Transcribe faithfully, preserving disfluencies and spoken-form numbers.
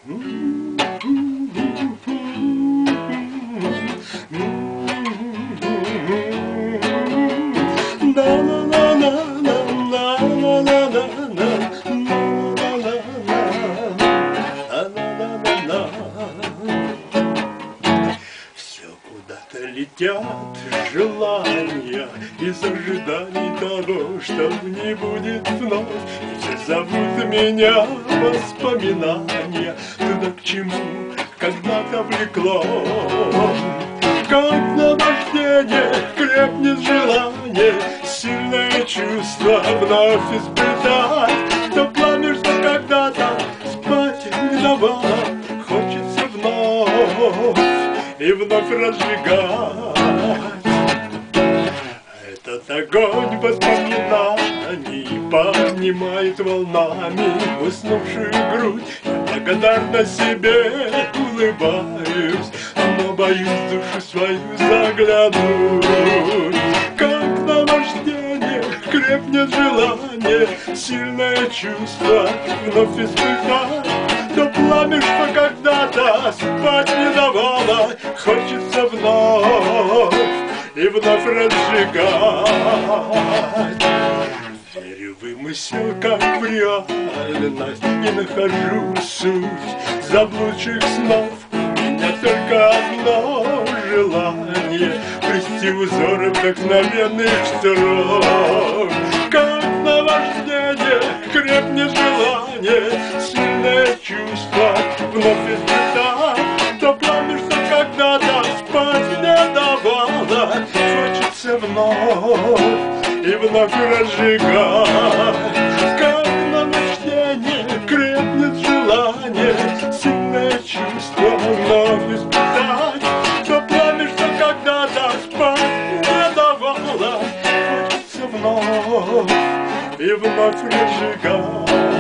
Летят желания из ожиданий того, что не будет вновь. И все зовут меня воспоминания туда, к чему когда-то влекло. Как наваждение крепнет желание, сильное чувство вновь испытать. То пламя, что когда-то спать не давало, хочется вновь и вновь разжигать. Этот огонь воспоминаний поднимает волнами уснувшую грудь. Я благодарно себе улыбаюсь, но боюсь душу свою заглянуть. Как наваждение крепнет желание, сильное чувство вновь испытать. То пламя, что когда-то спать не давало, хочется вновь и вновь разжигать. Верю в вымысел, как в реальность, не нахожу суть заблудших снов. У меня только одно желание — плести узоры вдохновенных строк. Как наваждение крепнет желание, сильное чувство вновь испытать. То пламя, что когда-то спать не давало, хочется вновь и вновь разжигать. Как наваждение крепнет желание, сильное чувство вновь испытать. То пламя, что когда-то спать не давало, хочется вновь и вновь разжигать.